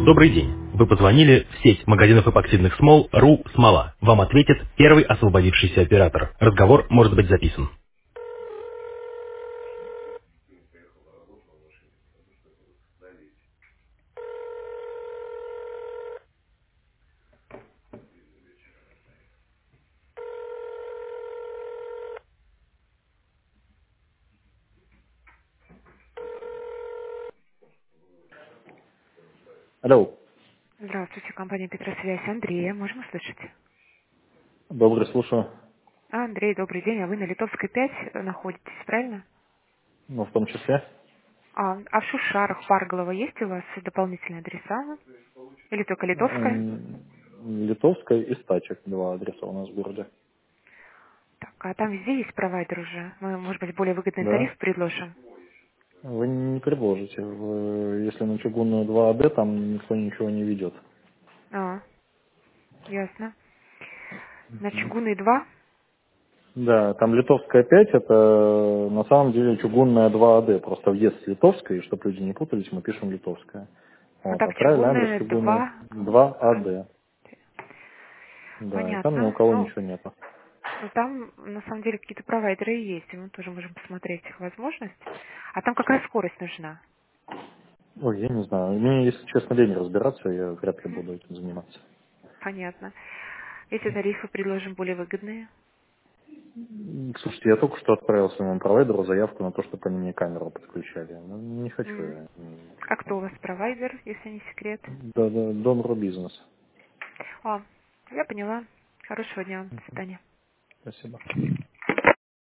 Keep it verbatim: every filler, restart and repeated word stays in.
Добрый день. Вы позвонили в сеть магазинов эпоксидных смол РУ «Смола». Вам ответит первый освободившийся оператор. Разговор может быть записан. Алло, Здравствуйте, компания Петросвязь. Андрея, можем услышать? добрый, слушаю. А, Андрей, добрый день. А вы на Литовской пять находитесь, правильно? Ну, в том числе. А, а в Шушарах, Парголово есть у вас дополнительные адреса? Или только Литовская? М, Литовская и Стачек, два адреса у нас в городе. Так, а там везде есть провайдер уже? Мы, может быть, более выгодный Да. тариф предложим? Вы не предложите. Вы- если на чугунную два АД, там никто ничего не ведет. А, ясно. На Чугунной два? Да, там литовская пять, это на самом деле чугунная два АД. Просто въезд с литовской, и чтобы люди не путались, мы пишем литовская. Ну Вот, а так, правильный адрес Чугунная чугунная два. два А, АД. Да, и там ни у понятно. кого Ну, ничего нету. ну, там, на самом деле, какие-то провайдеры и есть, и мы тоже можем посмотреть их возможность. А там какая скорость нужна? Ой, я не знаю. Мне, если честно, лень разбираться, я вряд ли Мгм. буду этим заниматься. Понятно. Если тарифы предложим более выгодные? М, Слушайте, я только что отправил своему провайдеру заявку на то, чтобы они мне камеру подключали. Ну, не хочу М. я. М, А кто у вас провайдер, если не секрет? Да, да, Донру бизнес. А, я поняла. Хорошего дня. До свидания. Спасибо.